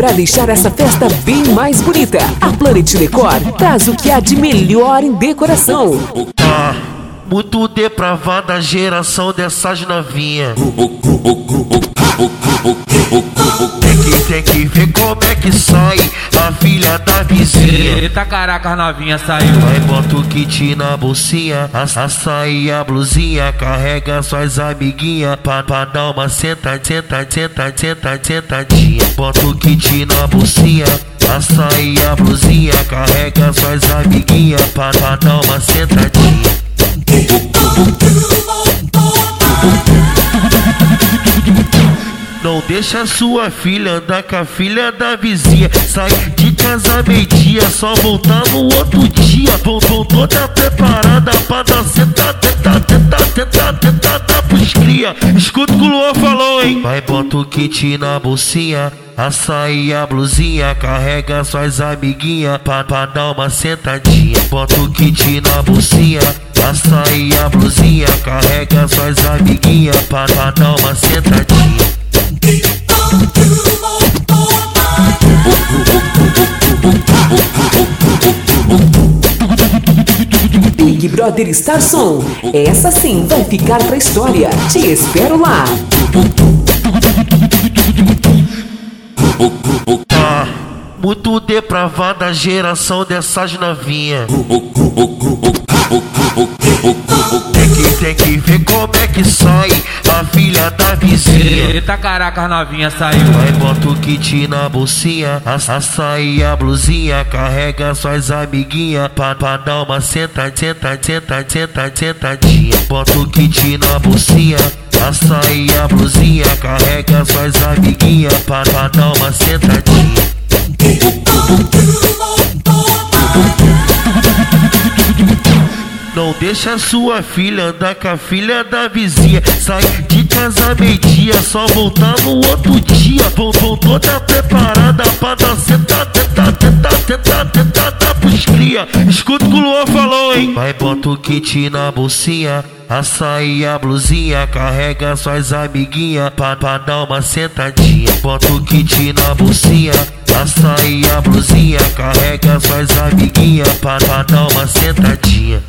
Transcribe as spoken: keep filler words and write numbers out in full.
para deixar essa festa bem mais bonita, a Planet Decor traz o que há de melhor em decoração. Ah, muito depravada a geração dessas novinhas. Tem que, tem que ver como é que sai a filha da vizinha. Eita caraca, novinha saiu. Vai, bota o kit na bolsinha, a, a saia, a blusinha, carrega suas amiguinhas pra, pra dar uma senta, senta, senta, senta, sentadinha. Bota o kit na bolsinha, a saia, a blusinha, carrega suas amiguinhas pra, pra dar uma sentadinha. Não deixa sua filha andar com a filha da vizinha. Sai de casa meio-dia, só voltar no outro dia. Voltou toda preparada pra dar sentada, tentar, tentar, tentar, tentar, dar pros cria. Escuta o que o Luan falou, hein? Vai, bota o kit na bolsinha, a saia, a blusinha, carrega suas amiguinhas pra, pra dar uma sentadinha. Bota o kit na bolsinha, a saia, a blusinha, carrega suas amiguinhas pra, pra dar uma sentadinha. Big Brother Star Som, essa sim vai ficar pra história. Te espero lá. Ah, muito depravada a geração dessas novinhas. Tem que, tem que ver como é que sai a filha da vizinha. Eita caraca, novinha saiu. Vai, bota o kit na bolsinha, a, a saia, a blusinha, carrega suas amiguinhas pra, pra dar uma senta, senta, senta, senta, sentadinha. Bota o kit na bolsinha, a saia, a blusinha, carrega suas amiguinhas pra, pra dar uma sentadinha. Não deixa sua filha andar com a filha da vizinha. Sai de casa meio-dia, só voltar no outro dia. Voltou toda preparada pra dar sentada, tentar, tentar, tentar, tentar, dar pros cria. Escuta o que o Luan falou, hein? Vai, bota o kit na bolsinha, a saia, a blusinha, carrega suas amiguinhas pra, pra dar uma sentadinha. Bota o kit na bolsinha, a saia, a blusinha, carrega suas amiguinhas pra, pra dar uma sentadinha.